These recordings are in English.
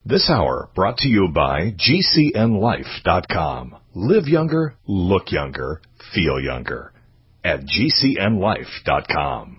This hour brought to you by GCNLife.com. Live younger, look younger, feel younger at GCNLife.com.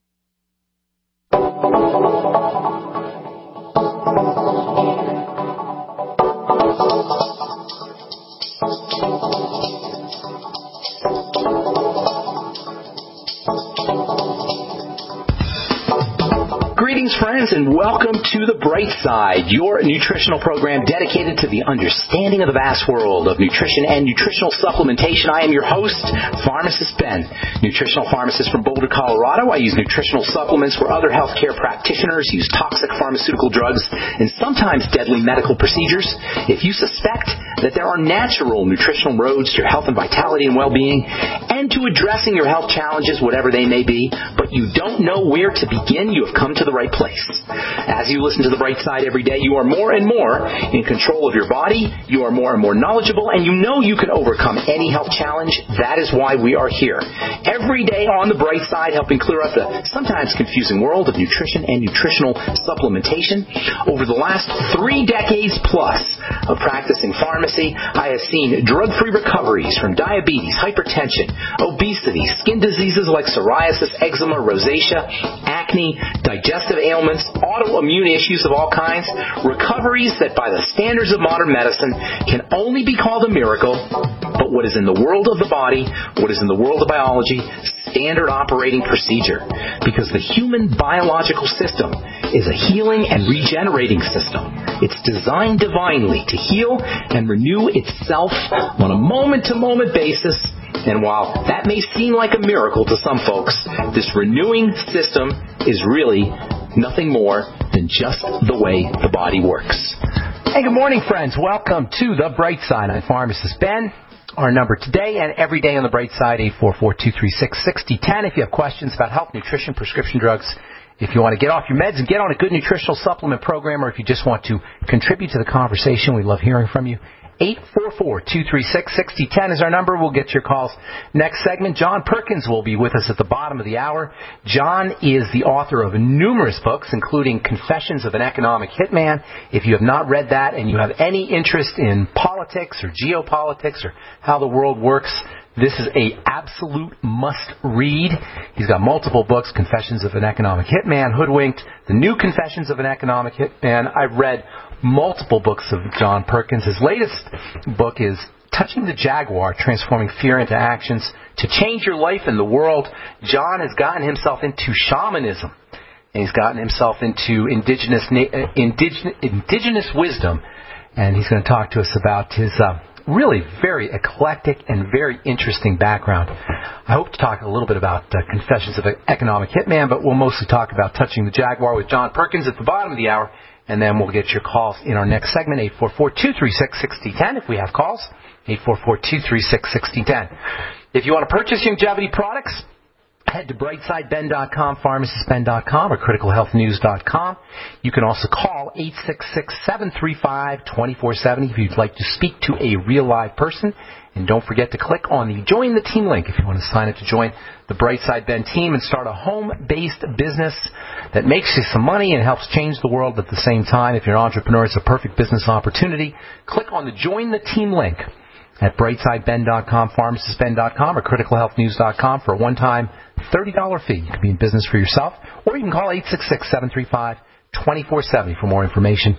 Greetings, friends, and welcome to The Bright Side, your nutritional program dedicated to the understanding of the vast world of nutrition and nutritional supplementation. I am your host, Pharmacist Ben, nutritional pharmacist from Boulder, Colorado. I use nutritional supplements where other healthcare practitioners use toxic pharmaceutical drugs and sometimes deadly medical procedures. If you suspect that there are natural nutritional roads to your health and vitality and well-being and to addressing your health challenges, whatever they may be, but you don't know where to begin, you have come to the right place. As you listen to The Bright Side every day, you are more and more in control of your body, you are more and more knowledgeable, and you know you can overcome any health challenge. That is why we are here. Every day on The Bright Side, helping clear up the sometimes confusing world of nutrition and nutritional supplementation. Over the last 3 decades plus of practicing pharmacy, I have seen drug-free recoveries from diabetes, hypertension, obesity, skin diseases like psoriasis, eczema, rosacea, acne, digestive ailments, autoimmune issues of all kinds, recoveries that by the standards of modern medicine can only be called a miracle, but what is in the world of the body, what is in the world of biology, standard operating procedure. Because the human biological system is a healing and regenerating system. It's designed divinely to heal and renew itself on a moment-to-moment basis. And while that may seem like a miracle to some folks, this renewing system is really nothing more than just the way the body works. Hey, good morning, friends. Welcome to The Bright Side. I'm Pharmacist Ben. Our number today and every day on The Bright Side, 844-236-6010. If you have questions about health, nutrition, prescription drugs, if you want to get off your meds and get on a good nutritional supplement program, or if you just want to contribute to the conversation, we love hearing from you. 844-236-6010 is our number. We'll get your calls. Next segment, John Perkins will be with us at the bottom of the hour. John is the author of numerous books, including Confessions of an Economic Hitman. If you have not read that and you have any interest in politics or geopolitics or how the world works, this is a absolute must-read. He's got multiple books, Confessions of an Economic Hitman, Hoodwinked, The New Confessions of an Economic Hitman. I've read multiple books of John Perkins. His latest book is Touching the Jaguar, Transforming Fear into Actions to Change Your Life and the World. John has gotten himself into shamanism, and he's gotten himself into indigenous wisdom, and he's going to talk to us about his really very eclectic and very interesting background. I hope to talk a little bit about Confessions of an Economic Hitman, but we'll mostly talk about Touching the Jaguar with John Perkins at the bottom of the hour, and then we'll get your calls in our next segment, 844-236-6010, if we have calls, 844-236-6010. If you want to purchase longevity products, head to brightsideben.com, pharmacistben.com, or criticalhealthnews.com. You can also call 866-735-2470 if you'd like to speak to a real live person. And don't forget to click on the Join the Team link if you want to sign up to join the Brightside Ben team and start a home-based business that makes you some money and helps change the world at the same time. If you're an entrepreneur, it's a perfect business opportunity. Click on the Join the Team link at brightsideben.com, pharmacistben.com, or criticalhealthnews.com for a one-time $30 fee. You can be in business for yourself, or you can call 866-735-2470 for more information.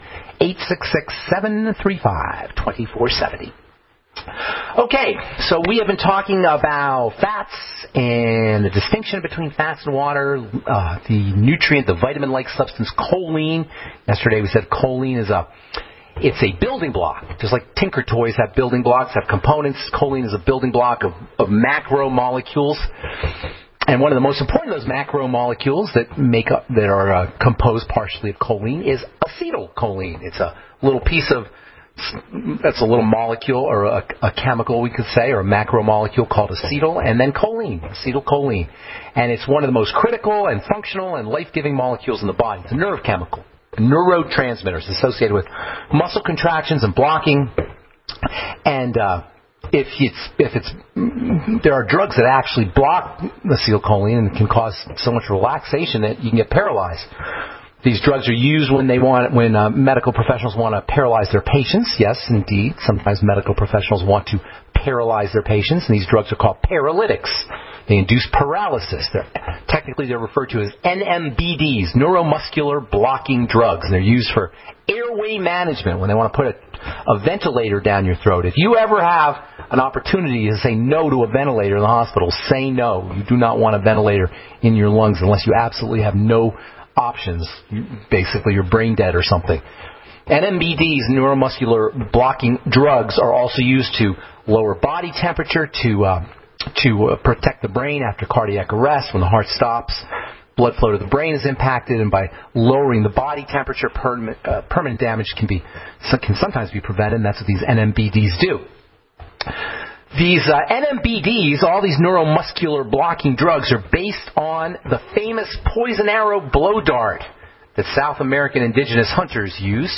866-735-2470. Okay, so we have been talking about fats and the distinction between fats and water, the nutrient, the vitamin-like substance choline. Yesterday we said choline is it's a building block. Just like Tinker Toys have building blocks, have components, choline is a building block of macromolecules. And one of the most important of those macromolecules that are composed partially of choline is acetylcholine. It's a little piece of that's a little molecule or a chemical, we could say, or a macromolecule called acetyl, and then choline, acetylcholine. And it's one of the most critical and functional and life-giving molecules in the body. It's a nerve chemical, neurotransmitters associated with muscle contractions and blocking. And there are drugs that actually block acetylcholine and can cause so much relaxation that you can get paralyzed. These drugs are used when medical professionals want to paralyze their patients. Yes, indeed. Sometimes medical professionals want to paralyze their patients, and these drugs are called paralytics. They induce paralysis. Technically, they're referred to as NMBDs, neuromuscular blocking drugs, and they're used for airway management when they want to put a ventilator down your throat. If you ever have an opportunity to say no to a ventilator in the hospital, say no. You do not want a ventilator in your lungs unless you absolutely have no options. Basically, you're brain dead or something. NMBDs, neuromuscular blocking drugs, are also used to lower body temperature, to protect the brain after cardiac arrest. When the heart stops, blood flow to the brain is impacted, and by lowering the body temperature, permanent damage can sometimes be prevented, and that's what these NMBDs do. These NMBDs, all these neuromuscular blocking drugs, are based on the famous poison arrow blow dart that South American indigenous hunters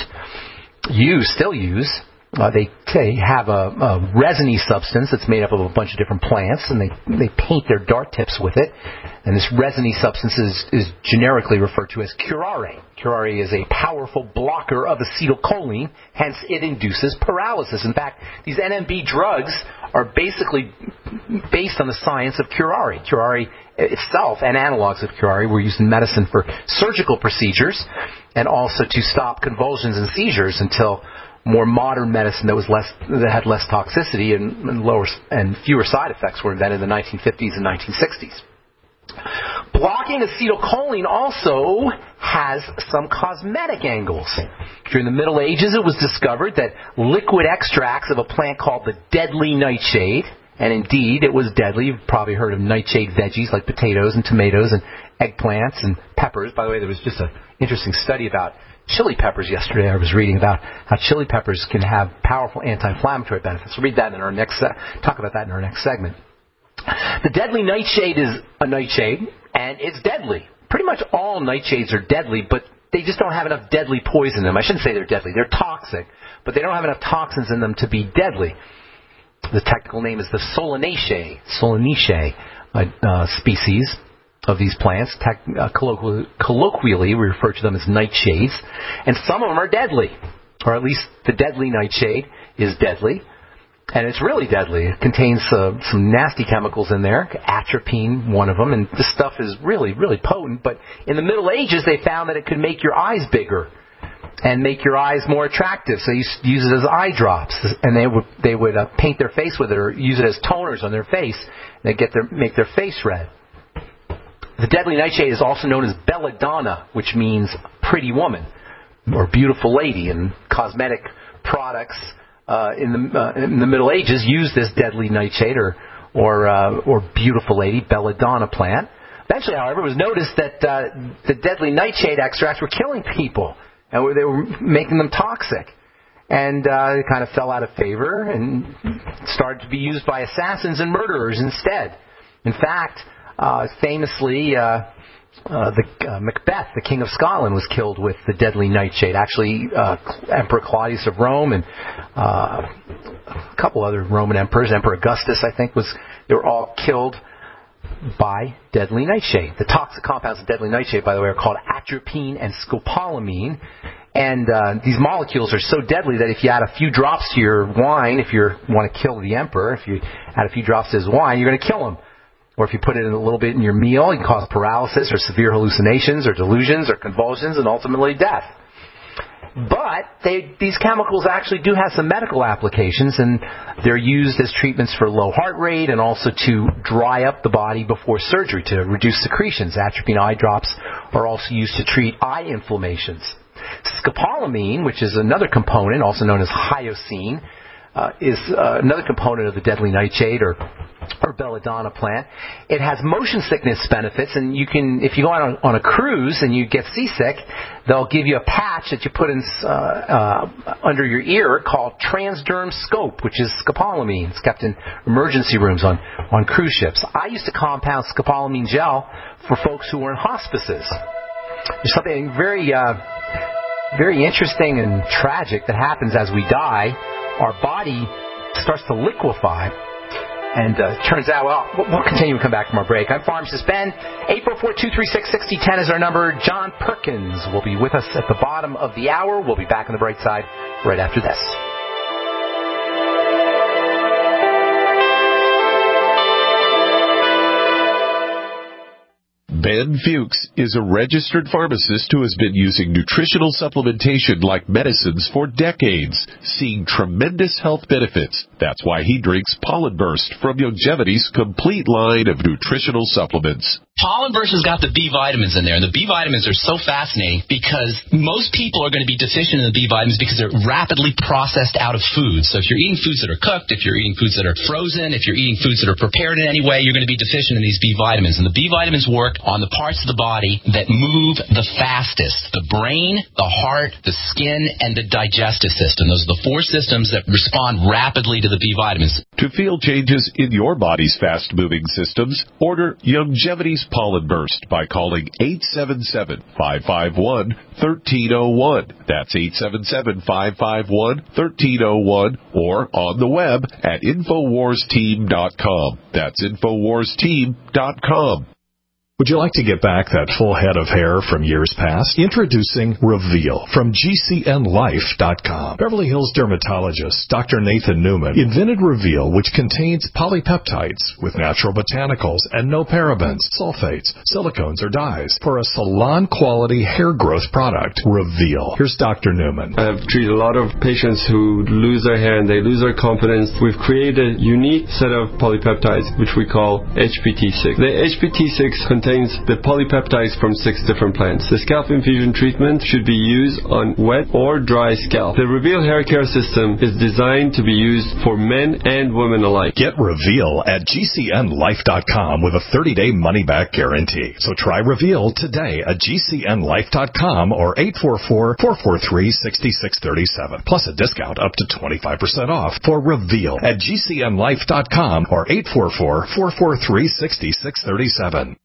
still use. They have a resiny substance that's made up of a bunch of different plants, and they paint their dart tips with it. And this resiny substance is generically referred to as curare. Curare is a powerful blocker of acetylcholine, hence it induces paralysis. In fact, these NMB drugs are basically based on the science of curare. Curare itself and analogs of curare were used in medicine for surgical procedures and also to stop convulsions and seizures until more modern medicine that had less toxicity and fewer side effects were invented in the 1950s and 1960s. Blocking acetylcholine also has some cosmetic angles. During the Middle Ages, it was discovered that liquid extracts of a plant called the deadly nightshade, and indeed it was deadly. You've probably heard of nightshade veggies like potatoes and tomatoes and eggplants and peppers. By the way, there was just an interesting study about chili peppers yesterday. I was reading about how chili peppers can have powerful anti-inflammatory benefits. We'll read that in our talk about that in our next segment. The deadly nightshade is a nightshade, and it's deadly. Pretty much all nightshades are deadly, but they just don't have enough deadly poison in them. I shouldn't say they're deadly. They're toxic, but they don't have enough toxins in them to be deadly. The technical name is the Solanaceae species of these plants. Colloquially, we refer to them as nightshades, and some of them are deadly, or at least the deadly nightshade is deadly, and it's really deadly. It contains some nasty chemicals in there, atropine, one of them, and this stuff is really, really potent. But in the Middle Ages, they found that it could make your eyes bigger and make your eyes more attractive, so you use it as eye drops, and they would paint their face with it or use it as toners on their face, and they make their face red. The deadly nightshade is also known as belladonna, which means pretty woman or beautiful lady, and cosmetic products in the Middle Ages used this deadly nightshade or beautiful lady, belladonna plant. Eventually, however, it was noticed that the deadly nightshade extracts were killing people, and they were making them toxic. And it kind of fell out of favor and started to be used by assassins and murderers instead. In fact, famously, Macbeth, the King of Scotland, was killed with the deadly nightshade. Actually, Emperor Claudius of Rome and a couple other Roman emperors, Emperor Augustus, I think, they were all killed by deadly nightshade. The toxic compounds of deadly nightshade, by the way, are called atropine and scopolamine. And these molecules are so deadly that if you add a few drops to your wine, if you want to kill the emperor, if you add a few drops to his wine, you're going to kill him. Or if you put it in a little bit in your meal, it can cause paralysis or severe hallucinations or delusions or convulsions and ultimately death. But these chemicals actually do have some medical applications, and they're used as treatments for low heart rate and also to dry up the body before surgery to reduce secretions. Atropine eye drops are also used to treat eye inflammations. Scopolamine, which is another component, also known as hyoscine, is another component of the deadly nightshade or belladonna plant. It has motion sickness benefits, and you can, if you go on a cruise and you get seasick, they'll give you a patch that you put in under your ear called transderm scope, which is scopolamine. It's kept in emergency rooms on cruise ships. I used to compound scopolamine gel for folks who were in hospices. There's something very interesting and tragic that happens as we die. Our body starts to liquefy, And turns out, well, we'll continue to come back from our break. I'm Pharmacist Ben. 844-236-6010 is our number. John Perkins will be with us at the bottom of the hour. We'll be back on the bright side right after this. Ben Fuchs is a registered pharmacist who has been using nutritional supplementation like medicines for decades, seeing tremendous health benefits. That's why he drinks Pollen Burst from Youngevity's complete line of nutritional supplements. Pollen Burst has got the B vitamins in there, and the B vitamins are so fascinating because most people are going to be deficient in the B vitamins because they're rapidly processed out of food. So if you're eating foods that are cooked, if you're eating foods that are frozen, if you're eating foods that are prepared in any way, you're going to be deficient in these B vitamins. And the B vitamins work on the parts of the body that move the fastest: the brain, the heart, the skin, and the digestive system. Those are the four systems that respond rapidly to the B vitamins. To feel changes in your body's fast-moving systems, order Youngevity's Pollen Burst by calling 877-551-1301. That's 877-551-1301, or on the web at InfoWarsTeam.com. That's InfoWarsTeam.com. Would you like to get back that full head of hair from years past? Introducing Reveal from GCNLife.com. Beverly Hills dermatologist Dr. Nathan Newman invented Reveal, which contains polypeptides with natural botanicals and no parabens, sulfates, silicones, or dyes for a salon-quality hair growth product. Reveal. Here's Dr. Newman. I've treated a lot of patients who lose their hair and they lose their confidence. We've created a unique set of polypeptides, which we call HPT6. The HPT6 contains the polypeptides from 6 different plants. The scalp infusion treatment should be used on wet or dry scalp. The Reveal hair care system is designed to be used for men and women alike. Get Reveal at GCNLife.com with a 30-day money-back guarantee. So try Reveal today at GCNLife.com or 844-443-6637. Plus a discount up to 25% off for Reveal at GCNLife.com or 844-443-6637.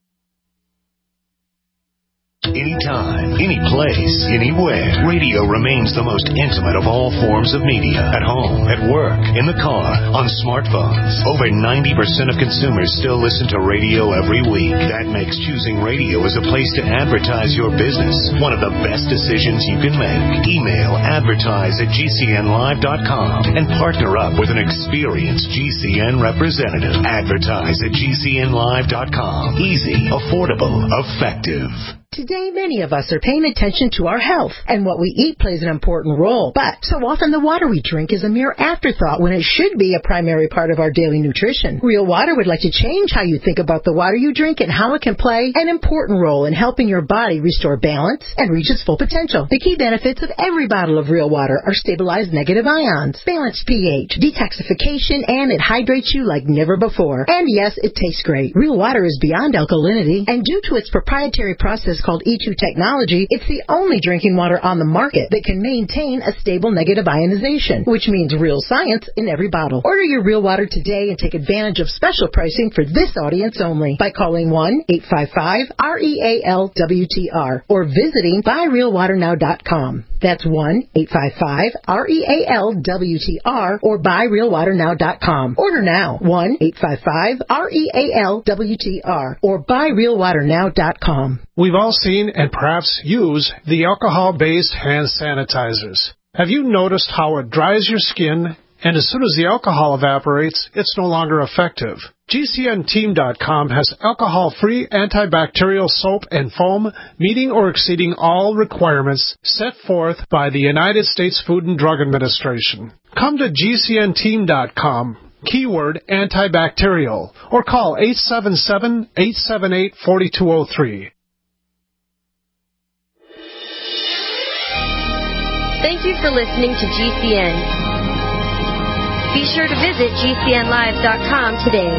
Anytime, any place, anywhere. Radio remains the most intimate of all forms of media. At home, at work, in the car, on smartphones. Over 90% of consumers still listen to radio every week. That makes choosing radio as a place to advertise your business one of the best decisions you can make. Email advertise@gcnlive.com and partner up with an experienced GCN representative. Advertise at gcnlive.com. Easy, affordable, effective. Today, many of us are paying attention to our health, and what we eat plays an important role. But so often the water we drink is a mere afterthought when it should be a primary part of our daily nutrition. Real Water would like to change how you think about the water you drink and how it can play an important role in helping your body restore balance and reach its full potential. The key benefits of every bottle of Real Water are stabilized negative ions, balanced pH, detoxification, and it hydrates you like never before. And yes, it tastes great. Real Water is beyond alkalinity, and due to its proprietary process called E2 technology, it's the only drinking water on the market that can maintain a stable negative ionization, which means real science in every bottle. Order your Real Water today and take advantage of special pricing for this audience only by calling 1-855-REAL-WTR or visiting buyrealwaternow.com. That's 1-855-REAL-WTR or buyrealwaternow.com. Order now. 1-855-REAL-WTR or buyrealwaternow.com. We've all seen and perhaps use the alcohol-based hand sanitizers. Have you noticed how it dries your skin, and as soon as the alcohol evaporates, it's no longer effective? GCNteam.com has alcohol-free antibacterial soap and foam meeting or exceeding all requirements set forth by the United States Food and Drug Administration. Come to GCNteam.com, keyword antibacterial, or call 877-878-4203. Thank you for listening to GCN. Be sure to visit GCNlive.com today.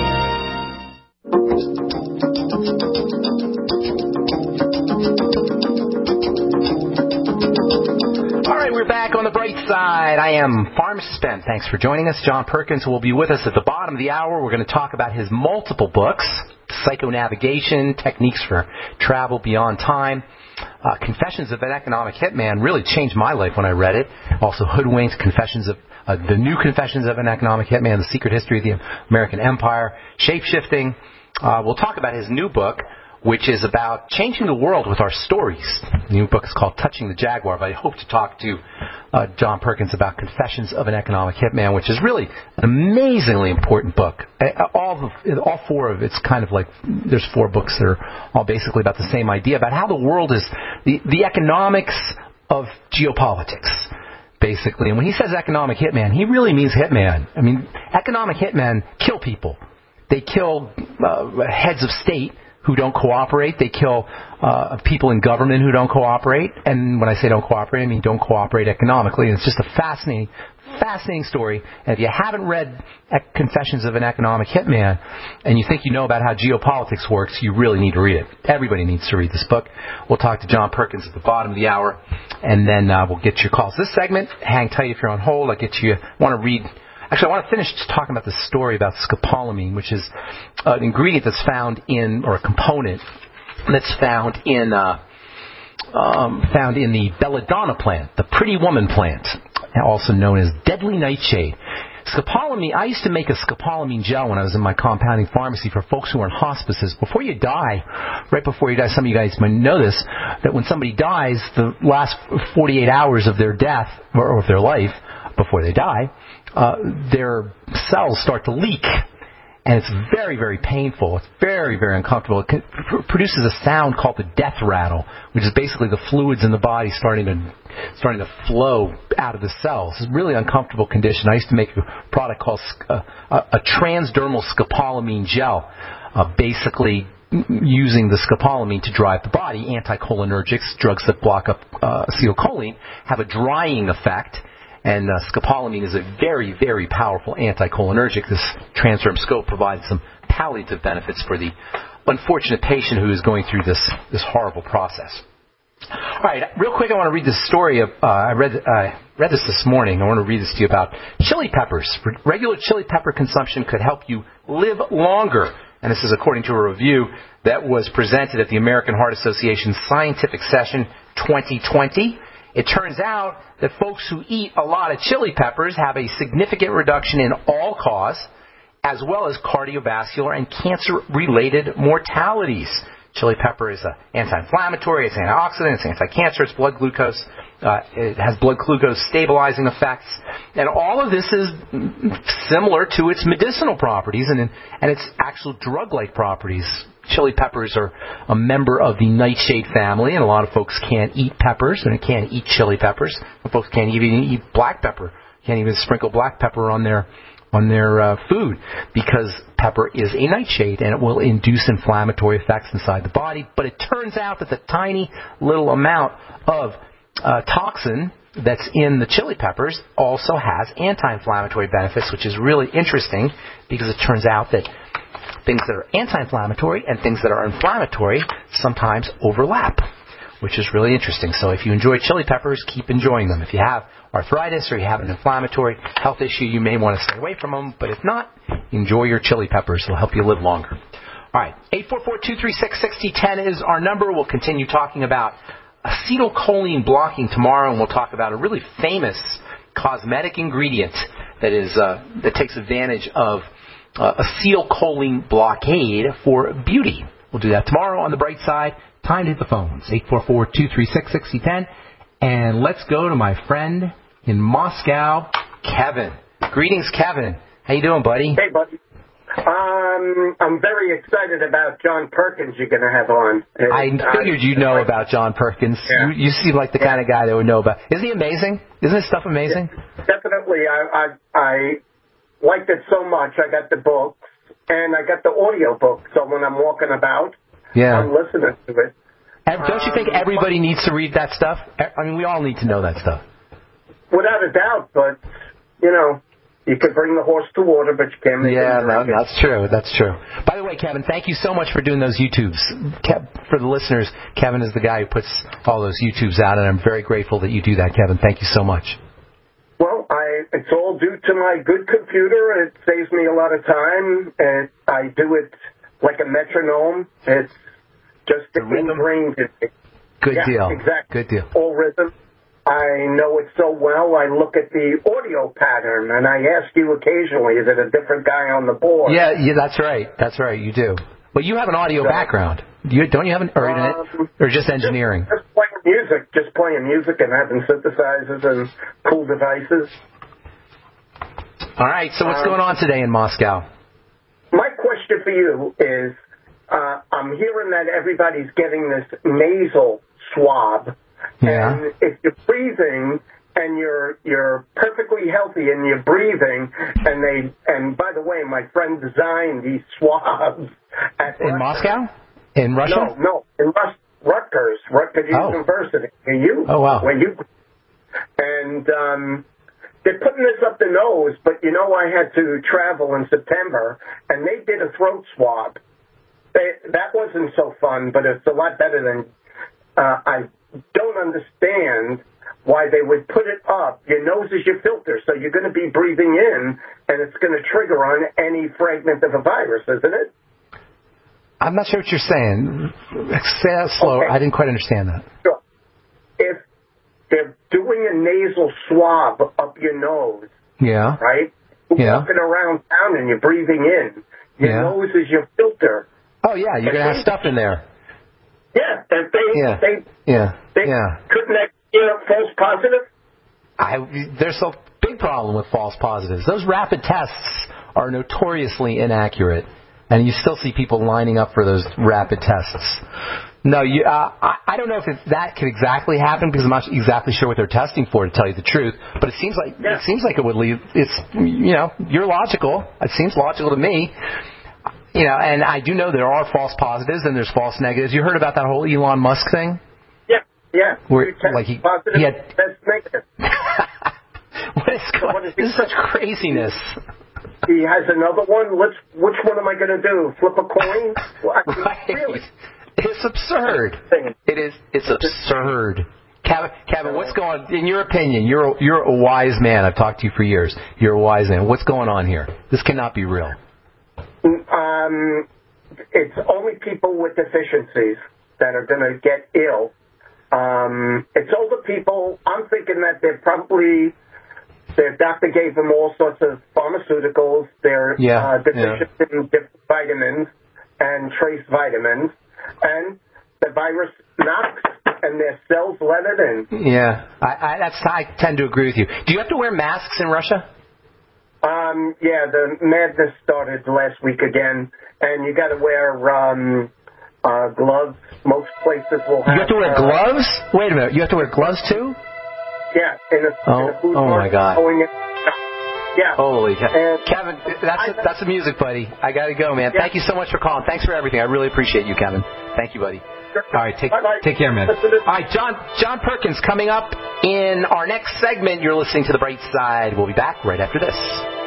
All right, we're back on the bright side. I am Pharmacist Ben. Thanks for joining us. John Perkins will be with us at the bottom of the hour. We're going to talk about his multiple books, Psychonavigation, Techniques for Travel Beyond Time. Confessions of an Economic Hitman really changed my life when I read it. Also, Hoodwinked, the new Confessions of an Economic Hitman, The Secret History of the American Empire, Shape-Shifting. We'll talk about his new book, which is about changing the world with our stories. The new book is called Touching the Jaguar, but I hope to talk to John Perkins about Confessions of an Economic Hitman, which is really an amazingly important book. All four of it's kind of like, there's 4 books that are all basically about the same idea, about how the world is, the economics of geopolitics, basically. And when he says economic hitman, he really means hitman. I mean, economic hitmen kill people. They kill heads of state who don't cooperate. They kill people in government who don't cooperate. And when I say don't cooperate, I mean don't cooperate economically. And it's just a fascinating story. And if you haven't read Confessions of an Economic Hitman and you think you know about how geopolitics works, you really need to read it. Everybody needs to read this book. We'll talk to John Perkins at the bottom of the hour, and then we'll get your calls. This segment, hang tight if you're on hold. I want to finish just talking about this story about scopolamine, which is an ingredient that's found in, or a component that's found in the belladonna plant, the pretty woman plant, also known as deadly nightshade. Scopolamine, I used to make a scopolamine gel when I was in my compounding pharmacy for folks who are in hospices. Right before you die, some of you guys might know this, that when somebody dies, the last 48 hours of their death, or of their life, before they die, their cells start to leak. And it's very, very painful. It's very, very uncomfortable. It produces a sound called the death rattle, which is basically the fluids in the body starting to flow out of the cells. It's a really uncomfortable condition. I used to make a product called a transdermal scopolamine gel, basically using the scopolamine to drive the body. Anticholinergics, drugs that block up acetylcholine, have a drying effect. And scopolamine is a very, very powerful anticholinergic. This transderm scope provides some palliative benefits for the unfortunate patient who is going through this horrible process. All right, real quick, I want to read this story. I read this morning. I want to read this to you about chili peppers. Regular chili pepper consumption could help you live longer. And this is according to a review that was presented at the American Heart Association's Scientific Session 2020. It turns out that folks who eat a lot of chili peppers have a significant reduction in all-cause, as well as cardiovascular and cancer-related mortalities. Chili pepper is an anti-inflammatory, it's antioxidant, it's anti-cancer, it's blood glucose. It has blood glucose stabilizing effects. And all of this is similar to its medicinal properties and its actual drug-like properties. Chili peppers are a member of the nightshade family, and a lot of folks can't eat peppers and can't eat chili peppers. Some folks can't even eat black pepper. Can't even sprinkle black pepper on their food, because pepper is a nightshade and it will induce inflammatory effects inside the body. But it turns out that the tiny little amount of toxin that's in the chili peppers also has anti-inflammatory benefits, which is really interesting, because it turns out that things that are anti-inflammatory and things that are inflammatory sometimes overlap, which is really interesting. So if you enjoy chili peppers, keep enjoying them. If you have arthritis or you have an inflammatory health issue, you may want to stay away from them. But if not, enjoy your chili peppers. It'll help you live longer. All right, 844-236-6010 is our number. We'll continue talking about acetylcholine blocking tomorrow, and we'll talk about a really famous cosmetic ingredient that takes advantage of acetylcholine blockade for beauty. We'll do that tomorrow on The Bright Side. Time to hit the phones, 844-236-6010. And let's go to my friend in Moscow, Kevin. Greetings, Kevin. How you doing, buddy? Hey, buddy. I'm very excited about John Perkins you're going to have on. I figured you'd know about John Perkins. Yeah. You seem like the kind of guy that would know about. Isn't he amazing? Isn't his stuff amazing? Yeah, definitely. I liked it so much. I got the books, and I got the audio book, so when I'm walking about, I'm listening to it. Don't you think everybody needs to read that stuff? I mean, we all need to know that stuff. Without a doubt, but, you could bring the horse to water, but you can't make it drink. Yeah, that's true. That's true. By the way, Kevin, thank you so much for doing those YouTubes. For the listeners, Kevin is the guy who puts all those YouTubes out, and I'm very grateful that you do that, Kevin. Thank you so much. Well, it's all due to my good computer. It saves me a lot of time, and I do it like a metronome. It's just ingrained in me. Good deal. Exactly. Good deal. All rhythm. I know it so well. I look at the audio pattern, and I ask you occasionally, is it a different guy on the board? Yeah, that's right. That's right. You do. But you have an audio background. Don't you have or just engineering? Just playing music and having synthesizers and cool devices. All right. So what's going on today in Moscow? My question for you is, I'm hearing that everybody's getting this nasal swab. Yeah. And if you're breathing and you're perfectly healthy and you're breathing, and by the way, my friend designed these swabs in Moscow? In Russia? No, in Rutgers University. Oh, wow. And they're putting this up the nose, but I had to travel in September, and they did a throat swab. That wasn't so fun, but it's a lot better than I don't understand why they would put it up. Your nose is your filter, so you're going to be breathing in, and it's going to trigger on any fragment of a virus, isn't it? I'm not sure what you're saying. Say that slower. Okay. I didn't quite understand that. Sure. If they're doing a nasal swab up your nose, right? You're walking around town and you're breathing in. Your nose is your filter. Oh, yeah, you're going to have stuff in there. Yeah, and they couldn't false positive? There's a big problem with false positives. Those rapid tests are notoriously inaccurate, and you still see people lining up for those rapid tests. No, I don't know if that could exactly happen because I'm not exactly sure what they're testing for, to tell you the truth. But it seems like it would lead. It's you're logical. It seems logical to me. And I do know there are false positives and there's false negatives. You heard about that whole Elon Musk thing? Yeah. Where, he had test negative. This is such craziness. He has another one. Which one am I going to do? Flip a coin? Right. Really? It's absurd. It's absurd. Kevin, what's going on? In your opinion, you're a wise man. I've talked to you for years. You're a wise man. What's going on here? This cannot be real. It's only people with deficiencies that are going to get ill. It's older people. I'm thinking that their doctor gave them all sorts of pharmaceuticals. They're deficient in different vitamins and trace vitamins. And the virus knocks and their cells let it in. Yeah, I tend to agree with you. Do you have to wear masks in Russia? The madness started last week again, and you got to wear gloves. Most places will have. You have to wear gloves? Wait a minute, you have to wear gloves too? Yeah, in a food my God. Yeah. Holy Kevin, that's the music, buddy. I got to go, man. Yeah. Thank you so much for calling. Thanks for everything. I really appreciate you, Kevin. Thank you, buddy. Sure. All right, take care, man. All right, John Perkins coming up in our next segment. You're listening to The Bright Side. We'll be back right after this.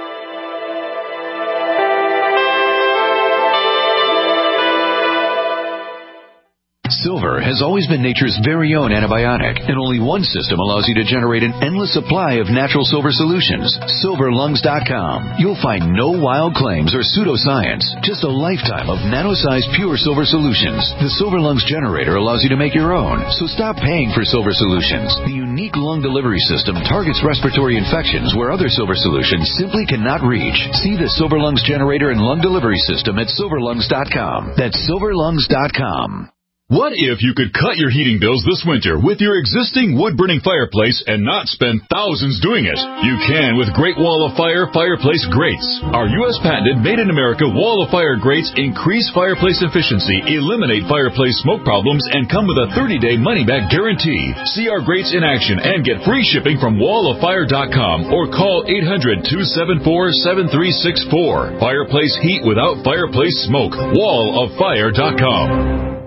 Silver has always been nature's very own antibiotic, and only one system allows you to generate an endless supply of natural silver solutions. SilverLungs.com. You'll find no wild claims or pseudoscience, just a lifetime of nano-sized pure silver solutions. The Silver Lungs generator allows you to make your own, so stop paying for silver solutions. The unique lung delivery system targets respiratory infections where other silver solutions simply cannot reach. See the Silver Lungs generator and lung delivery system at SilverLungs.com. That's SilverLungs.com. What if you could cut your heating bills this winter with your existing wood-burning fireplace and not spend thousands doing it? You can with Great Wall of Fire fireplace grates. Our U.S. patented made-in-America Wall of Fire grates increase fireplace efficiency, eliminate fireplace smoke problems, and come with a 30-day money-back guarantee. See our grates in action and get free shipping from walloffire.com or call 800-274-7364. Fireplace heat without fireplace smoke. walloffire.com.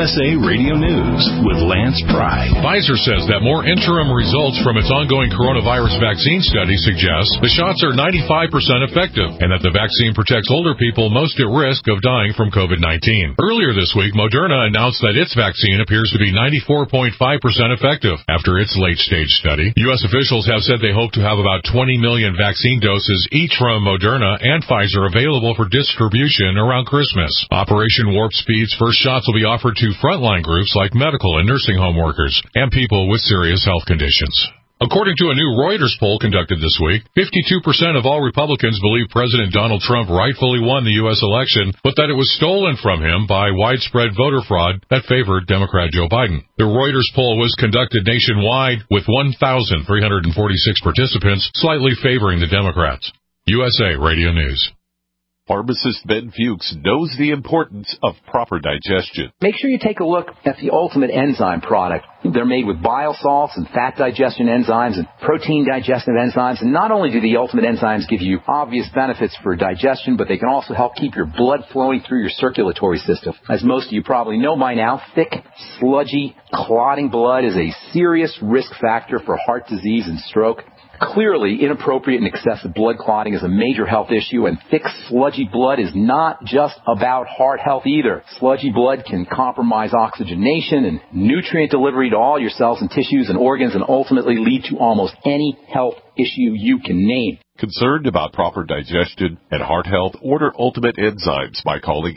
USA Radio News with Lance Pry. Pfizer says that more interim results from its ongoing coronavirus vaccine study suggest the shots are 95% effective and that the vaccine protects older people most at risk of dying from COVID-19. Earlier this week, Moderna announced that its vaccine appears to be 94.5% effective after its late-stage study. U.S. officials have said they hope to have about 20 million vaccine doses each from Moderna and Pfizer available for distribution around Christmas. Operation Warp Speed's first shots will be offered to frontline groups like medical and nursing home workers and people with serious health conditions. According to a new Reuters poll conducted this week, 52% of all Republicans believe President Donald Trump rightfully won the U.S. election, but that it was stolen from him by widespread voter fraud that favored Democrat Joe Biden. The Reuters poll was conducted nationwide with 1,346 participants, slightly favoring the Democrats. USA Radio News. Pharmacist Ben Fuchs knows the importance of proper digestion. Make sure you take a look at the Ultimate Enzyme product. They're made with bile salts and fat digestion enzymes and protein digestive enzymes. And not only do the Ultimate Enzymes give you obvious benefits for digestion, but they can also help keep your blood flowing through your circulatory system. As most of you probably know by now, thick, sludgy, clotting blood is a serious risk factor for heart disease and stroke. Clearly, inappropriate and excessive blood clotting is a major health issue, and thick, sludgy blood is not just about heart health either. Sludgy blood can compromise oxygenation and nutrient delivery to all your cells and tissues and organs and ultimately lead to almost any health issue you can name. Concerned about proper digestion and heart health? Order Ultimate Enzymes by calling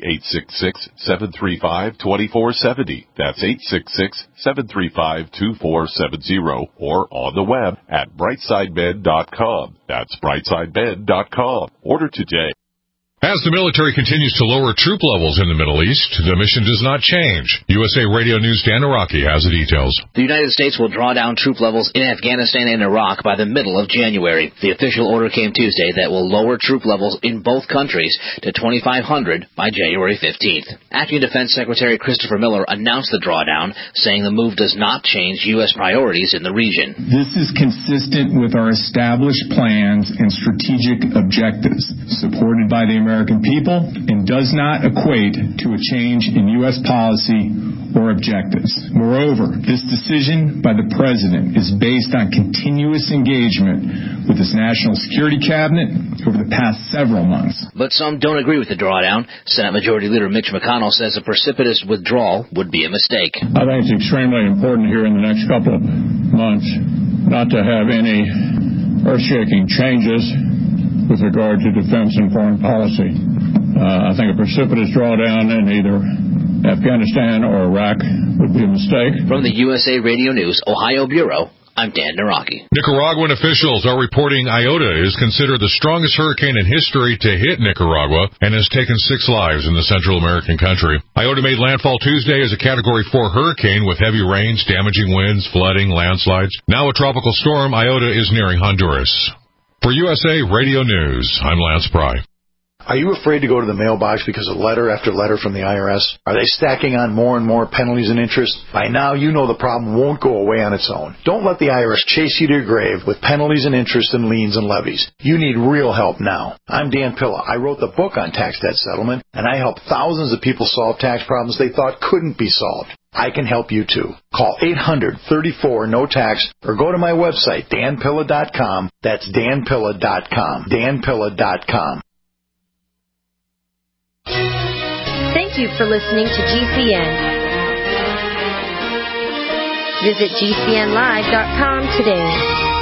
866-735-2470. That's 866-735-2470 or on the web at brightsideben.com. That's brightsideben.com. Order today. As the military continues to lower troop levels in the Middle East, the mission does not change. USA Radio News' Dan Araki has the details. The United States will draw down troop levels in Afghanistan and Iraq by the middle of January. The official order came Tuesday that will lower troop levels in both countries to 2,500 by January 15th. Acting Defense Secretary Christopher Miller announced the drawdown, saying the move does not change U.S. priorities in the region. This is consistent with our established plans and strategic objectives, supported by the American people, and does not equate to a change in U.S. policy or objectives. Moreover, this decision by the President is based on continuous engagement with his National Security Cabinet over the past several months. But some don't agree with the drawdown. Senate Majority Leader Mitch McConnell says a precipitous withdrawal would be a mistake. I think it's extremely important here in the next couple of months not to have any earth-shaking changes with regard to defense and foreign policy. I think a precipitous drawdown in either Afghanistan or Iraq would be a mistake. From the USA Radio News Ohio Bureau, I'm Dan Naraki. Nicaraguan officials are reporting Iota is considered the strongest hurricane in history to hit Nicaragua and has taken 6 lives in the Central American country. Iota made landfall Tuesday as a Category 4 hurricane with heavy rains, damaging winds, flooding, landslides. Now a tropical storm, Iota is nearing Honduras. For USA Radio News, I'm Lance Pry. Are you afraid to go to the mailbox because of letter after letter from the IRS? Are they stacking on more and more penalties and interest? By now, you know the problem won't go away on its own. Don't let the IRS chase you to your grave with penalties and interest and liens and levies. You need real help now. I'm Dan Pilla. I wrote the book on tax debt settlement, and I help thousands of people solve tax problems they thought couldn't be solved. I can help you too. Call 800-34-NO-TAX or go to my website, danpilla.com. That's danpilla.com. danpilla.com. Thank you for listening to GCN. Visit GCNlive.com today.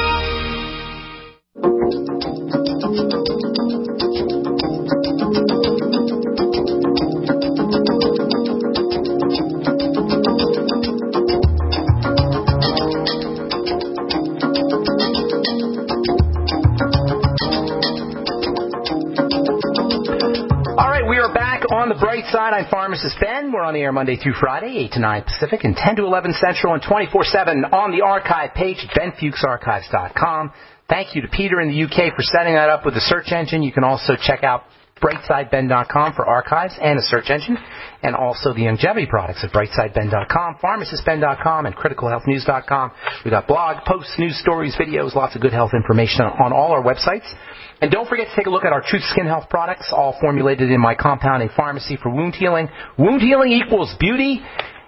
On the bright side, I'm Pharmacist Ben. We're on the air Monday through Friday, 8 to 9 Pacific, and 10 to 11 Central, and 24/7 on the archive page at benfuchsarchives.com. Thank you to Peter in the UK for setting that up with the search engine. You can also check out brightsideben.com for archives and a search engine, and also the longevity products at brightsideben.com, pharmacistben.com, and criticalhealthnews.com. We've got blog posts, news stories, videos, lots of good health information on all our websites. And don't forget to take a look at our Truth Skin Health products, all formulated in my compounding pharmacy for wound healing. Wound healing equals beauty.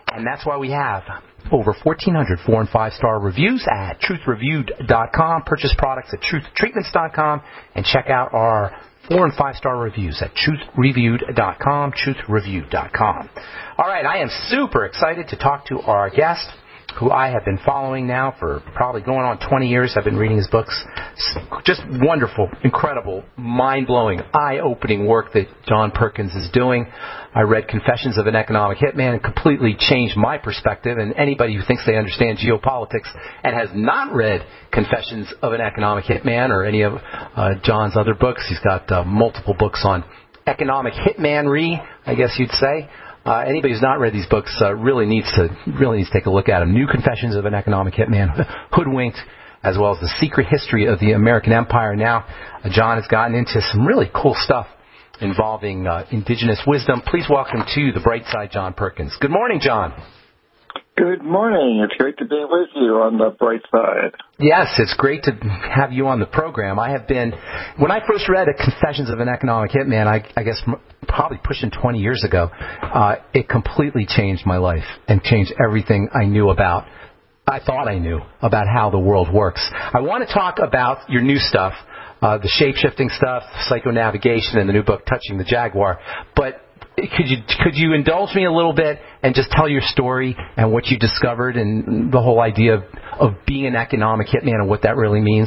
And that's why we have over 1,400 4- and 5-star reviews at truthreviewed.com. Purchase products at truthtreatments.com. And check out our 4- and 5-star reviews at truthreviewed.com, truthreviewed.com. All right, I am super excited to talk to our guest, who I have been following now for probably going on 20 years. I've been reading his books. Just wonderful, incredible, mind-blowing, eye-opening work that John Perkins is doing. I read Confessions of an Economic Hitman and completely changed my perspective. And anybody who thinks they understand geopolitics and has not read Confessions of an Economic Hitman or any of John's other books, he's got multiple books on economic hitmanry, I guess you'd say. Anybody who's not read these books really needs to take a look at them. New Confessions of an Economic Hitman, Hoodwinked, as well as The Secret History of the American Empire. Now, John has gotten into some really cool stuff involving indigenous wisdom. Please welcome to the bright side, John Perkins. Good morning, John. Good morning. It's great to be with you on the bright side. Yes, it's great to have you on the program. When I first read Confessions of an Economic Hitman, I guess probably pushing 20 years ago, it completely changed my life and changed everything I thought I knew about how the world works. I want to talk about your new stuff, the shape-shifting stuff, psychonavigation, and the new book, Touching the Jaguar. But could you indulge me a little bit and just tell your story and what you discovered and the whole idea of being an economic hitman and what that really means?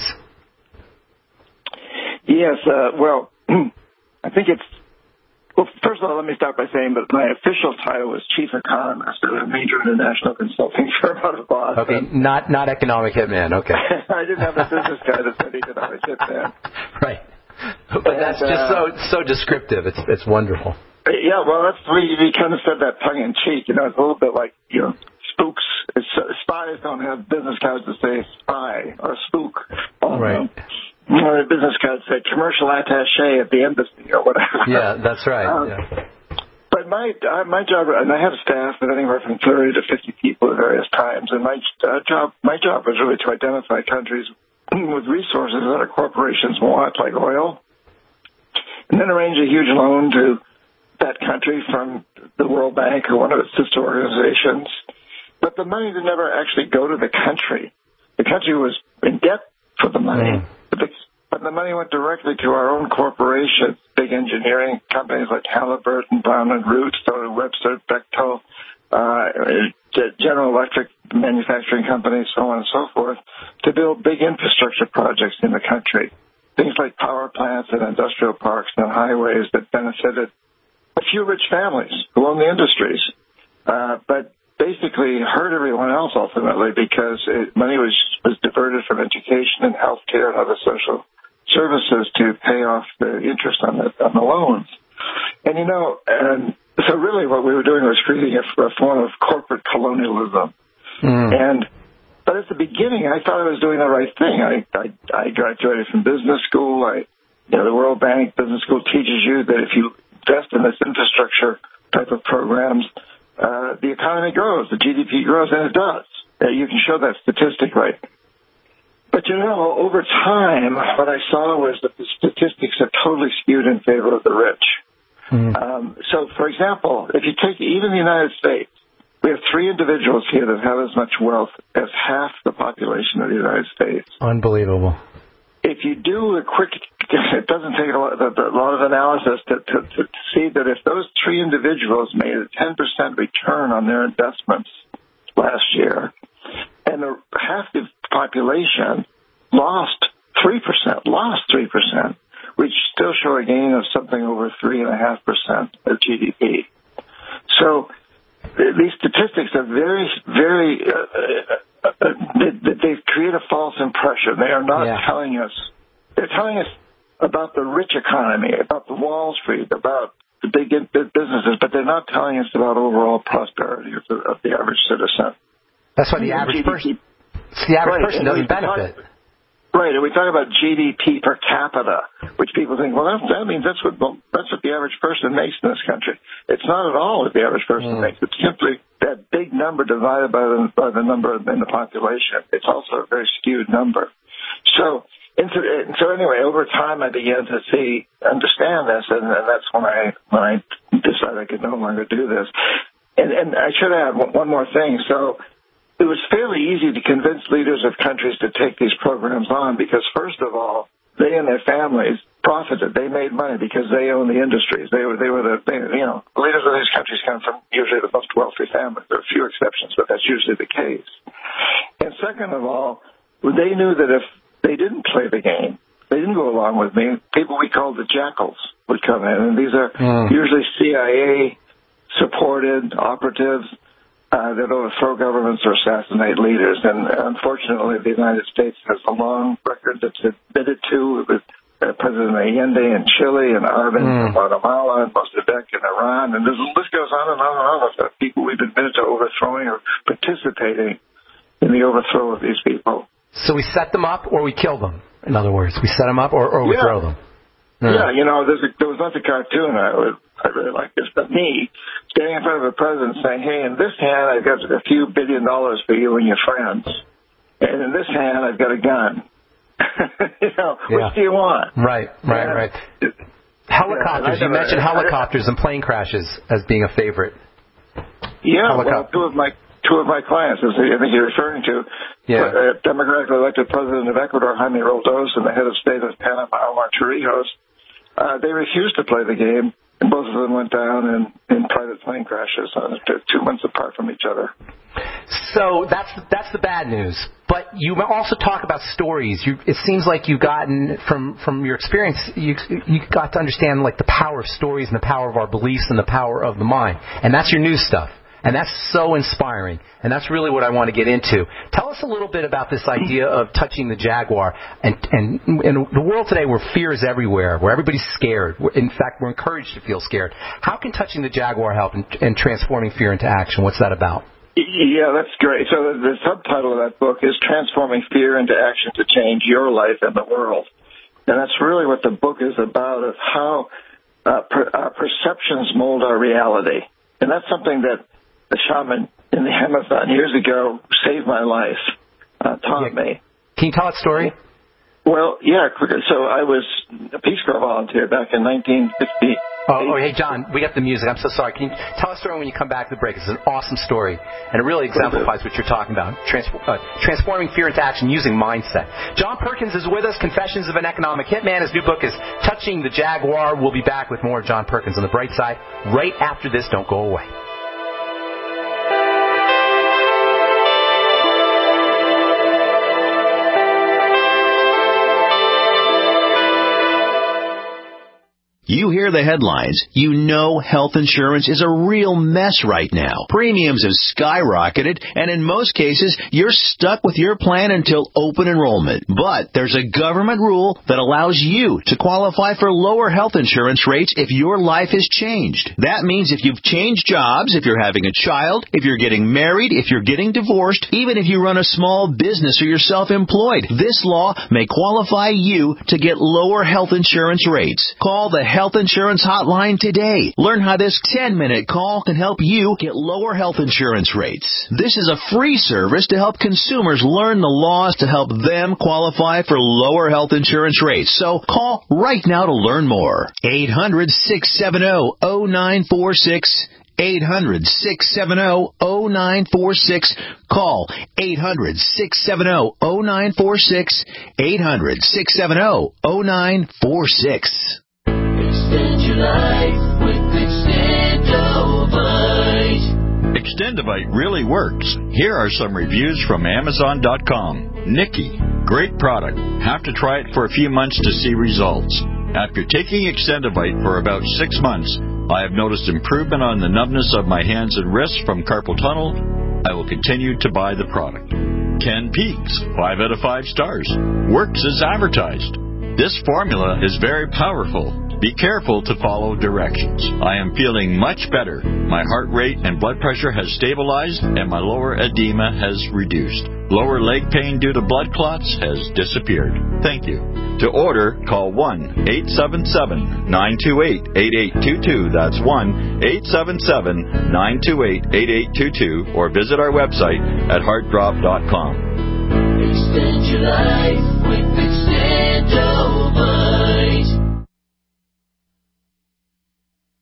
Yes. Well, I think first of all, let me start by saying that my official title was Chief Economist at a major international consulting firm out of Boston. Okay, not economic hitman. Okay. I didn't have a business guy that said economic hitman. Right. But that's just so descriptive. It's wonderful. Yeah, well, we kind of said that tongue in cheek. It's a little bit like, spooks. Spies don't have business cards that say spy or spook. Right. The business cards say commercial attaché at the embassy or whatever. Yeah, that's right. But my job, and I have a staff of anywhere from 30 to 50 people at various times, and my job was really to identify countries with resources that our corporations want, like oil, and then arrange a huge loan to that country from the World Bank or one of its sister organizations. But the money did never actually go to the country. The country was in debt for the money, but the money went directly to our own corporations, big engineering companies like Halliburton, Brown & Root, Stoner Webster, Bechtel, General Electric manufacturing companies, so on and so forth, to build big infrastructure projects in the country. Things like power plants and industrial parks and highways that benefited a few rich families who own the industries, but basically hurt everyone else ultimately because money was diverted from education and healthcare and other social services to pay off the interest on the loans. And so really what we were doing was creating a form of corporate colonialism. But at the beginning, I thought I was doing the right thing. I graduated from business school. The World Bank Business School teaches you that if you invest in this infrastructure type of programs, the economy grows, the GDP grows, and it does. You can show that statistically. But over time, what I saw was that the statistics are totally skewed in favor of the rich. So, for example, if you take even the United States, we have 3 individuals here that have as much wealth as half the population of the United States. Unbelievable. If you do a quick, it doesn't take a lot of analysis to see that if those 3 individuals made a 10% return on their investments last year, and half the population lost 3%, we still show a gain of something over 3.5% of GDP. So these statistics are very, very, they create a false impression. They are not telling us, they're telling us about the rich economy, about the Wall Street, about the big businesses, but they're not telling us about overall prosperity of the average citizen. That's why the average person doesn't benefit. Right, and we talk about GDP per capita, which people think, well, that means that's what the average person makes in this country. It's not at all what the average person makes. It's simply that big number divided by the number in the population. It's also a very skewed number. So anyway, over time I began to understand this, and that's when I decided I could no longer do this. And I should add one more thing. So it was fairly easy to convince leaders of countries to take these programs on because, first of all, they and their families profited. They made money because they own the industries. They were the leaders of these countries come from usually the most wealthy families. There are a few exceptions, but that's usually the case. And second of all, they knew that if they didn't play the game, they didn't go along with me, people we called the jackals would come in. And these are usually CIA-supported operatives that overthrow governments or assassinate leaders. And unfortunately, the United States has a long record that's admitted to with President Allende in Chile and Arben in Guatemala and Mossadegh in Iran. And the list goes on and on and on with people we've admitted to overthrowing or participating in the overthrow of these people. So we set them up or we kill them, in other words. We set them up or overthrow them. Yeah, there was not a cartoon I really like this, but me standing in front of a president saying, hey, in this hand I've got a few $1 billion for you and your friends, and in this hand I've got a gun. Which do you want? Right. Helicopters. You mentioned helicopters and plane crashes as being a favorite. Yeah, well, two of my clients, as I think you're referring to, democratically elected president of Ecuador, Jaime Roldos, and the head of state of Panama, Omar Torrijos, they refused to play the game, and both of them went down in private plane crashes 2 months apart from each other. So that's the bad news. But you also talk about stories. It seems like you've gotten, from your experience, you got to understand like the power of stories and the power of our beliefs and the power of the mind. And that's your new stuff. And that's so inspiring. And that's really what I want to get into. Tell us a little bit about this idea of touching the jaguar. And in the world today where fear is everywhere, where everybody's scared, in fact, we're encouraged to feel scared. How can touching the jaguar help in transforming fear into action? What's that about? Yeah, that's great. So the subtitle of that book is Transforming Fear into Action to Change Your Life and the World. And that's really what the book is about, of how our perceptions mold our reality. And that's something that the shaman in the Amazon years ago saved my life, taught me. Can you tell that story? Well, yeah. So I was a Peace Corps volunteer back in 1950. Oh, hey, John, we got the music. I'm so sorry. Can you tell a story when you come back to the break? It's an awesome story, and it really exemplifies what you're talking about, transforming fear into action using mindset. John Perkins is with us, Confessions of an Economic Hitman. His new book is Touching the Jaguar. We'll be back with more of John Perkins on The Bright Side right after this. Don't go away. You hear the headlines. You know health insurance is a real mess right now. Premiums have skyrocketed, and in most cases, you're stuck with your plan until open enrollment. But there's a government rule that allows you to qualify for lower health insurance rates if your life has changed. That means if you've changed jobs, if you're having a child, if you're getting married, if you're getting divorced, even if you run a small business or you're self-employed, this law may qualify you to get lower health insurance rates. Call the Health Insurance Hotline today. Learn how this 10-minute call can help you get lower health insurance rates. This is a free service to help consumers learn the laws to help them qualify for lower health insurance rates. So call right now to learn more. 800-670-0946. 800-670-0946. Call 800-670-0946. 800-670-0946. Extend your life with Extendovite. Extendovite really works. Here are some reviews from Amazon.com. Nikki, great product. Have to try it for a few months to see results. After taking Extendovite for about 6 months, I have noticed improvement on the numbness of my hands and wrists from carpal tunnel. I will continue to buy the product. Ken Peaks, 5 out of 5 stars. Works as advertised. This formula is very powerful. Be careful to follow directions. I am feeling much better. My heart rate and blood pressure has stabilized, and my lower edema has reduced. Lower leg pain due to blood clots has disappeared. Thank you. To order, call 1-877-928-8822. That's 1-877-928-8822. Or visit our website at heartdrop.com. Extend your life with Extendovite.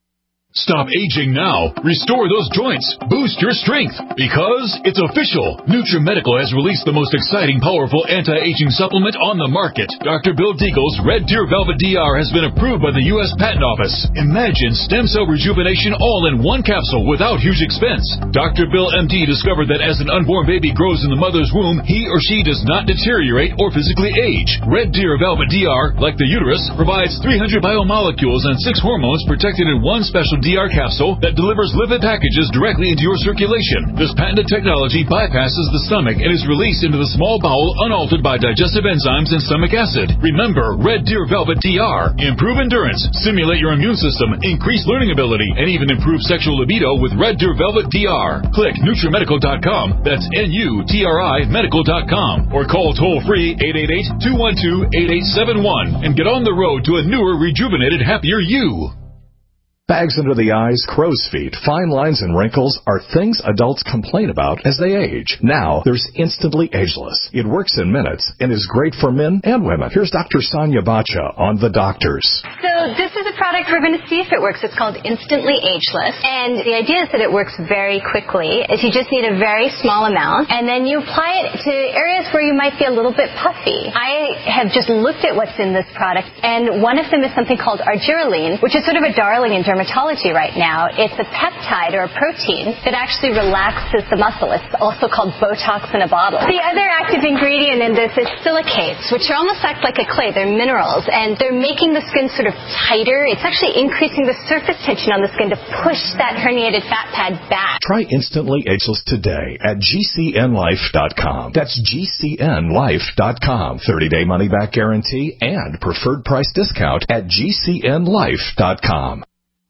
Stop aging now. Restore those joints. Boost your strength. Because it's official. NutriMedical has released the most exciting, powerful anti-aging supplement on the market. Dr. Bill Deagle's Red Deer Velvet DR has been approved by the U.S. Patent Office. Imagine stem cell rejuvenation all in one capsule without huge expense. Dr. Bill MD discovered that as an unborn baby grows in the mother's womb, he or she does not deteriorate or physically age. Red Deer Velvet DR, like the uterus, provides 300 biomolecules and 6 hormones protected in one special DR capsule that delivers lipid packages directly into your circulation. This patented technology bypasses the stomach and is released into the small bowel unaltered by digestive enzymes and stomach acid. Remember, Red Deer Velvet DR. Improve endurance, stimulate your immune system, increase learning ability, and even improve sexual libido with Red Deer Velvet DR. Click NutriMedical.com, that's NUTRI Medical.com, or call toll-free 888-212-8871 and get on the road to a newer, rejuvenated, happier you. Bags under the eyes, crow's feet, fine lines, and wrinkles are things adults complain about as they age. Now, there's Instantly Ageless. It works in minutes and is great for men and women. Here's Dr. Sonia Bacha on The Doctors. So this is a product we're going to see if it works. It's called Instantly Ageless. And the idea is that it works very quickly. Is you just need a very small amount, and then you apply it to areas where you might be a little bit puffy. I have just looked at what's in this product, and one of them is something called argireline, which is sort of a darling in dermatology right now. It's a peptide or a protein that actually relaxes the muscle. It's also called Botox in a bottle. The other active ingredient in this is silicates, which almost act like a clay. They're minerals, and they're making the skin sort of tighter. It's actually increasing the surface tension on the skin to push that herniated fat pad back. Try Instantly Ageless today at GCNlife.com. That's GCNlife.com. 30-day money-back guarantee and preferred price discount at GCNlife.com.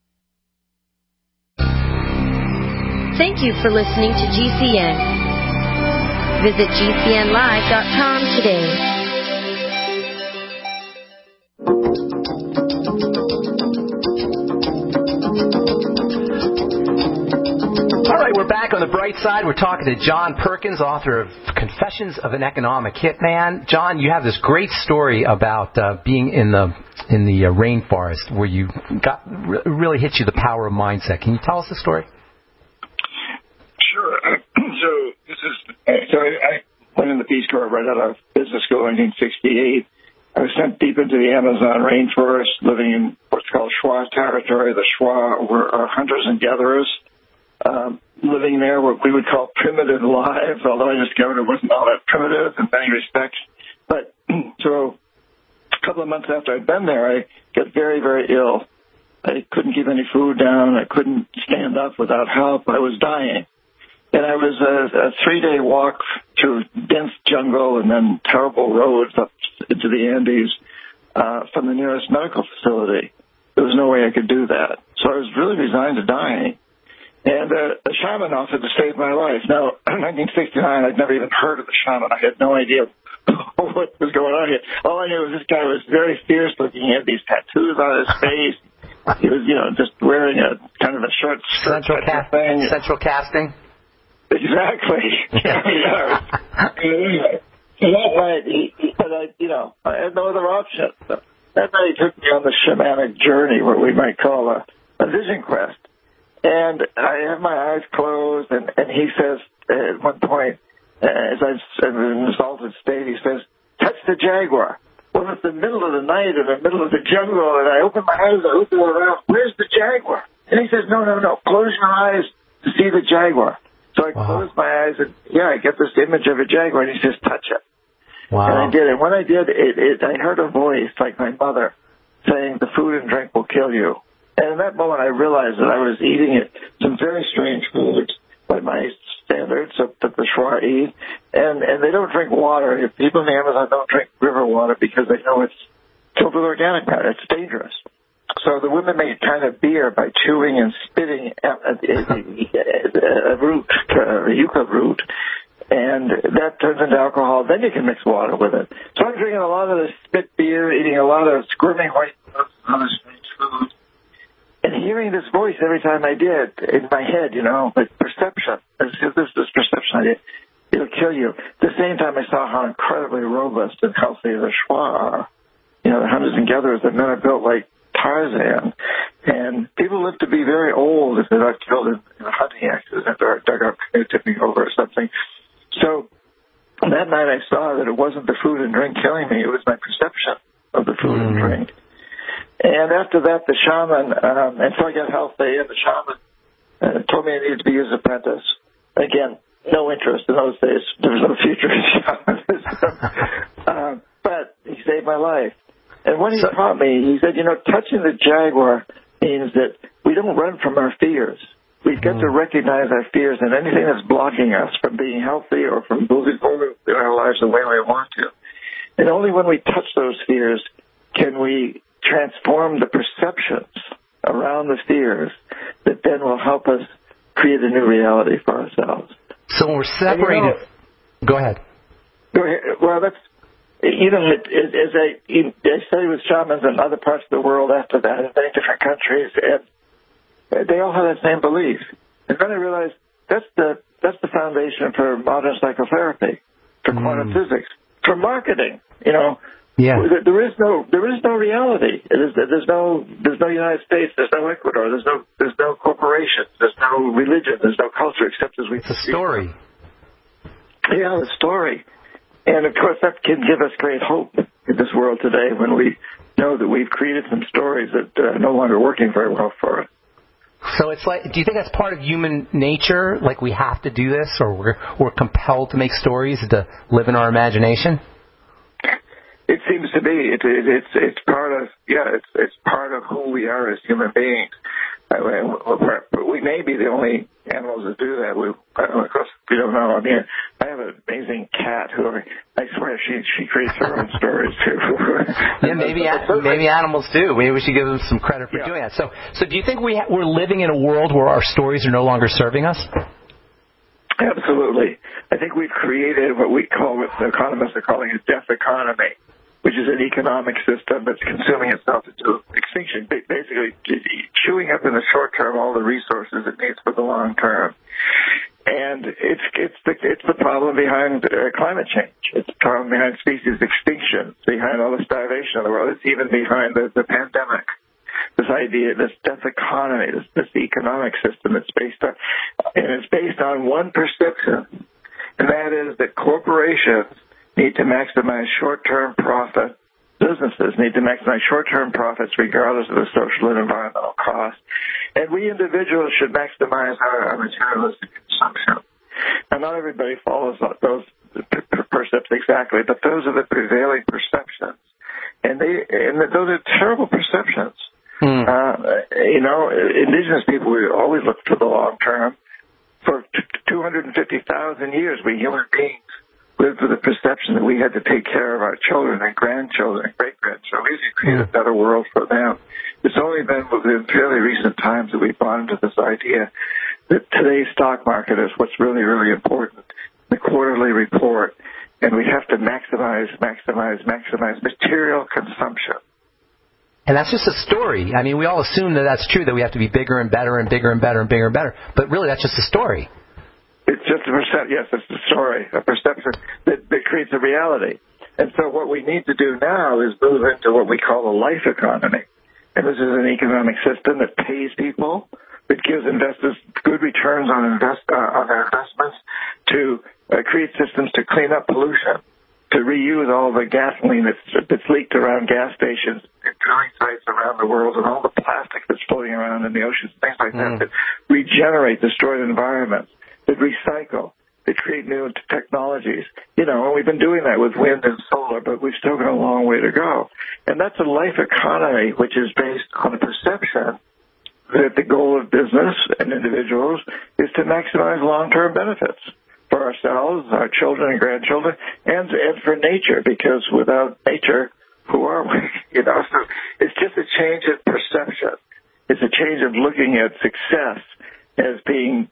Thank you for listening to GCN. Visit GCNlive.com today. All right, we're back on the bright side. We're talking to John Perkins, author of Confessions of an Economic Hitman. John, you have this great story about being in the rainforest where you got really hit you the power of mindset. Can you tell us the story? Sure. So I went in the Peace Corps right out of business school in 1968. I was sent deep into the Amazon rainforest, living in what's called Shuar territory. The Shuar were hunters and gatherers. Living there, what we would call primitive lives, although I discovered it wasn't all that primitive in many respects. But so a couple of months after I'd been there, I got very, very ill. I couldn't keep any food down. I couldn't stand up without help. I was dying. And I was a 3-day walk through dense jungle and then terrible roads up into the Andes from the nearest medical facility. There was no way I could do that. So I was really resigned to dying. And a shaman offered to save my life. Now, in 1969, I'd never even heard of the shaman. I had no idea what was going on here. All I knew was this guy was very fierce looking. He had these tattoos on his face. He was, just wearing a kind of a short skirt thing. Central casting? Exactly. Yeah. So that night, I had no other option. So that night he took me on the shamanic journey, what we might call a vision quest. And I have my eyes closed, and he says at one point, as I'm in an exalted state, he says, touch the jaguar. Well, it's the middle of the night in the middle of the jungle, and I open my eyes, I look around, where's the jaguar? And he says, no, close your eyes to see the jaguar. So I close my eyes, and I get this image of a jaguar, and he says, touch it. Wow. And I did it. When I did, I heard a voice like my mother saying, the food and drink will kill you. And in that moment, I realized that I was eating some very strange foods by my standards that the Shuar eat. And they don't drink water. People in the Amazon don't drink river water because they know it's filled with organic matter. It's dangerous. So the women make a kind of beer by chewing and spitting a root, a yucca root, and that turns into alcohol. Then you can mix water with it. So I'm drinking a lot of this spit beer, eating a lot of squirming white and other strange foods, and hearing this voice every time I did in my head, like perception. This perception idea. It'll kill you. At the same time, I saw how incredibly robust and healthy the Shuar are. The hunters and gatherers, the men are built like Tarzan. And people live to be very old if they're not killed in a hunting accident or a dugout canoe tipping over or something. So that night I saw that it wasn't the food and drink killing me, it was my perception of the food and drink. And after that, the shaman, and so I got healthy, and the shaman told me I needed to be his apprentice. Again, no interest in those days. There was no future in shamanism. But he saved my life. And when he taught me, he said, touching the jaguar means that we don't run from our fears. We've got to recognize our fears and anything that's blocking us from being healthy or from moving forward in our lives the way we want to. And only when we touch those fears can we transform the perceptions around the fears that then will help us create a new reality for ourselves. So when we're separated... Go ahead. Go ahead. Well, that's... as I studied with shamans in other parts of the world after that, in many different countries, and they all have that same belief. And then I realized that's the foundation for modern psychotherapy, for quantum physics, for marketing. Yeah. There is no reality. There's no United States. There's no Ecuador. There's no corporations. There's no religion. There's no culture except as we. It's a story. Yeah, the story. And, of course, that can give us great hope in this world today when we know that we've created some stories that are no longer working very well for us. So it's like, do you think that's part of human nature? Like we have to do this, or we're compelled to make stories to live in our imagination? It seems to be. It's part of, it's part of who we are as human beings. We may be the only animals that do that. Of course, we don't know. I mean, I have an amazing cat who I swear she creates her own stories too. Yeah, maybe animals do. Maybe we should give them some credit for doing that. So do you think we're living in a world where our stories are no longer serving us? Absolutely. I think we've created what the economists are calling a death economy, which is an economic system that's consuming itself into extinction, basically chewing up in the short term all the resources it needs for the long term. And it's the problem behind climate change. It's the problem behind species extinction, behind all the starvation of the world. It's even behind the pandemic. This idea, this death economy, this economic system that's based on one perception, and that is that corporations need to maximize short-term profit. Businesses need to maximize short-term profits regardless of the social and environmental cost. And we individuals should maximize our materialistic consumption. Now, not everybody follows those perceptions exactly, but those are the prevailing perceptions. And those are terrible perceptions. Indigenous people, we always look for the long term. For 250,000 years, we human beings lived with the perception that we had to take care of our children and grandchildren and great-grandchildren. We used to create a better world for them. It's only been within fairly recent times that we've gone into this idea that today's stock market is what's really, really important, the quarterly report, and we have to maximize material consumption. And that's just a story. I mean, we all assume that that's true, that we have to be bigger and better and bigger and better and bigger and better. But really, that's just a story. It's just a perception. Yes, it's a story, a perception that creates a reality. And so what we need to do now is move into what we call a life economy. And this is an economic system that pays people, that gives investors good returns on their investments, to create systems to clean up pollution, to reuse all the gasoline that's leaked around gas stations and drilling sites around the world, and all the plastic that's floating around in the oceans, things like that regenerate destroyed environments, that recycle, that create new technologies. And we've been doing that with wind and solar, but we've still got a long way to go. And that's a life economy which is based on a perception that the goal of business and individuals is to maximize long-term benefits for ourselves, our children and grandchildren, and for nature, because without nature, who are we? So it's just a change of perception. It's a change of looking at success as being,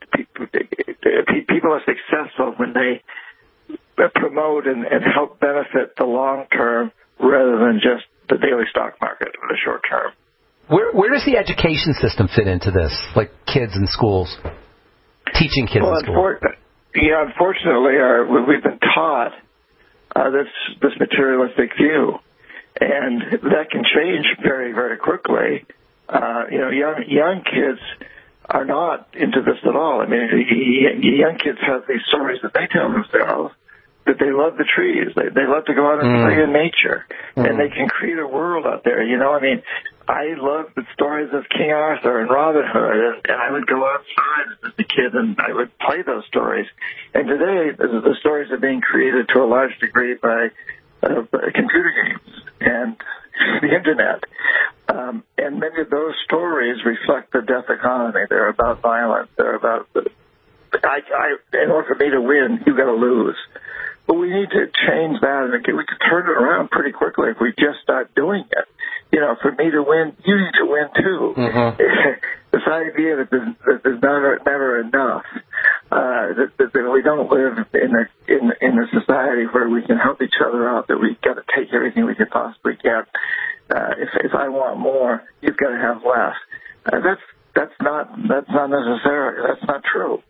people are successful when they promote and help benefit the long term rather than just the daily stock market or the short term. Where does the education system fit into this, like kids in schools, teaching kids in schools? Unfortunately, we've been taught this materialistic view, and that can change very, very quickly. Young kids are not into this at all. I mean, young kids have these stories that they tell themselves that they love the trees. They love to go out and play in nature, and they can create a world out there. I mean, I love the stories of King Arthur and Robin Hood, and I would go outside as a kid and I would play those stories. And today, the stories are being created to a large degree by computer games and the internet. And many of those stories reflect the death economy. They're about violence. They're about in order for me to win, you got to lose. But we need to change that, and we can turn it around pretty quickly if we just start doing it. For me to win, you need to win too. This idea that there's never enough, that we don't live in a society where we can help each other out, that we've got to take everything we can possibly get. If I want more, you've got to have less. That's not necessary. That's not true.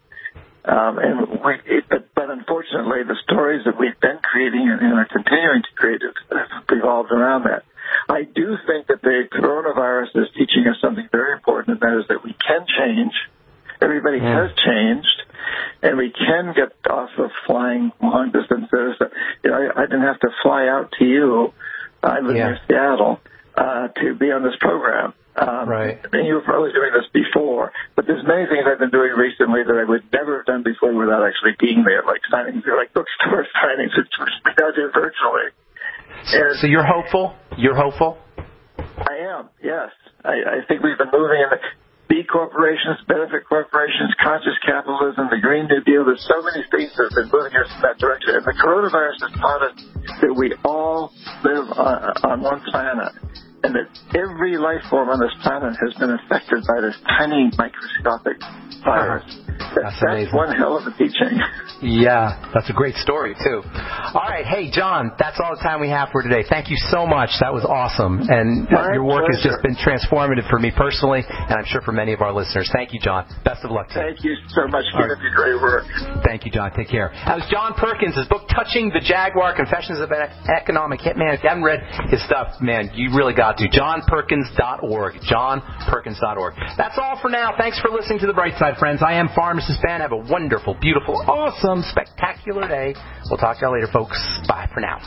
But unfortunately, the stories that we've been creating and are continuing to create have revolved around that. I do think that the coronavirus is teaching us something very important, and that is that we can change. Everybody has changed, and we can get off of flying long distances. I didn't have to fly out to you. I live near Seattle to be on this program. Right. And you were probably doing this before, but there's many things I've been doing recently that I would never have done before without actually being there, like signings, like bookstore signings, which we now do virtually. So you're hopeful? You're hopeful? I am, yes. I think we've been moving in the B corporations, benefit corporations, conscious capitalism, the Green New Deal. There's so many things that have been moving us in that direction. And the coronavirus has taught us that we all live on one planet, and that every life form on this planet has been affected by this tiny microscopic virus. That's one hell of a teaching. Yeah, that's a great story, too. All right. Hey, John, that's all the time we have for today. Thank you so much. That was awesome. And your work has just been transformative for me personally, and I'm sure for many of our listeners. Thank you, John. Best of luck to you. Thank you so much for your great work. Thank you, John. Take care. That was John Perkins. His book, Touching the Jaguar, Confessions of an Economic Hitman. If you haven't read his stuff, man, you really got to. JohnPerkins.org. JohnPerkins.org. That's all for now. Thanks for listening to The Bright Side, friends. I am Pharmacist Ben. Have a wonderful, beautiful, awesome, spectacular day. We'll talk to y'all later, folks. Bye for now.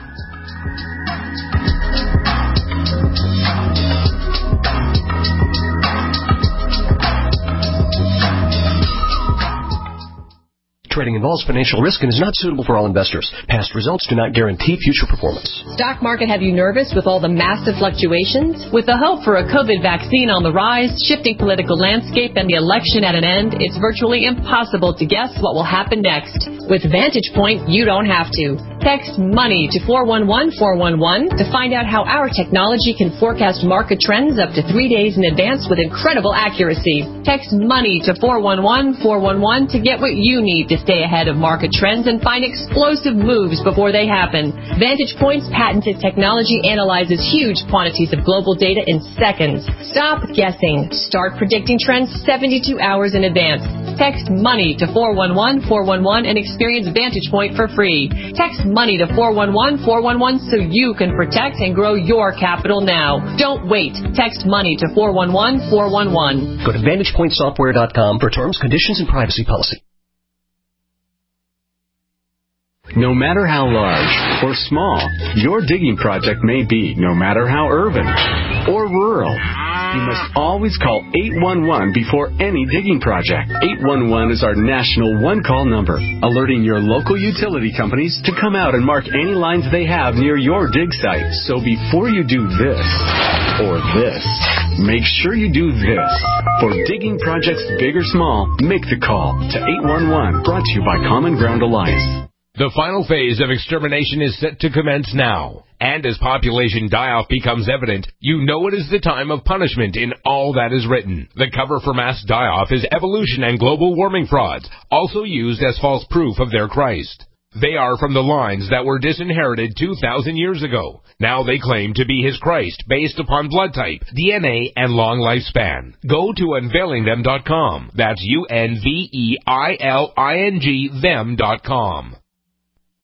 Trading involves financial risk and is not suitable for all investors. Past results do not guarantee future performance. Stock market have you nervous with all the massive fluctuations? With the hope for a COVID vaccine on the rise, shifting political landscape, and the election at an end, it's virtually impossible to guess what will happen next. With Vantage Point, you don't have to. Text MONEY to 411-411 to find out how our technology can forecast market trends up to 3 days in advance with incredible accuracy. Text MONEY to 411-411 to get what you need to stay ahead of market trends and find explosive moves before they happen. Vantage Point's patented technology analyzes huge quantities of global data in seconds. Stop guessing. Start predicting trends 72 hours in advance. Text MONEY to 411-411 and experience Vantage Point for free. Text MONEY to 411-411 so you can protect and grow your capital now. Don't wait. Text MONEY to 411-411. Go to VantagePointSoftware.com for terms, conditions, and privacy policy. No matter how large or small your digging project may be, no matter how urban or rural, you must always call 811 before any digging project. 811 is our national one-call number, alerting your local utility companies to come out and mark any lines they have near your dig site. So before you do this or this, make sure you do this. For digging projects big or small, make the call to 811, brought to you by Common Ground Alliance. The final phase of extermination is set to commence now. And as population die-off becomes evident, you know it is the time of punishment in all that is written. The cover for mass die-off is evolution and global warming frauds, also used as false proof of their Christ. They are from the lines that were disinherited 2,000 years ago. Now they claim to be his Christ based upon blood type, DNA, and long lifespan. Go to unveilingthem.com. That's UNVEILING them.com.